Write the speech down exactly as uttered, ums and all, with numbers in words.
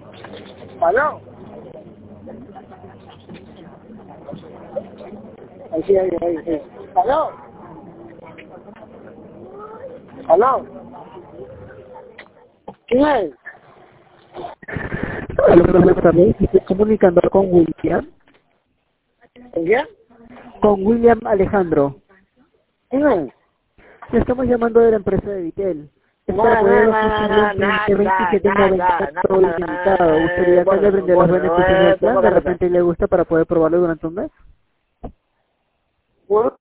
¿Aló? Ahí sí, ahí, ahí, ahí. ¿Aló? ¿Aló? ¿Quién es? Hola, buenas tardes. Estoy comunicando con William. ¿En qué? Con William Alejandro. ¿Quién es? Le estamos llamando de la empresa de Vitel. Es No, para no, poder no, ofrecerle no, un veinte veintisiete nada, noventa nada, todo ilimitado. nada. ¿Gustaría que le Bueno, brinde los bueno, beneficios eh, del tengo plan? De la nota. repente le gusta para poder probarlo durante un mes. Bueno,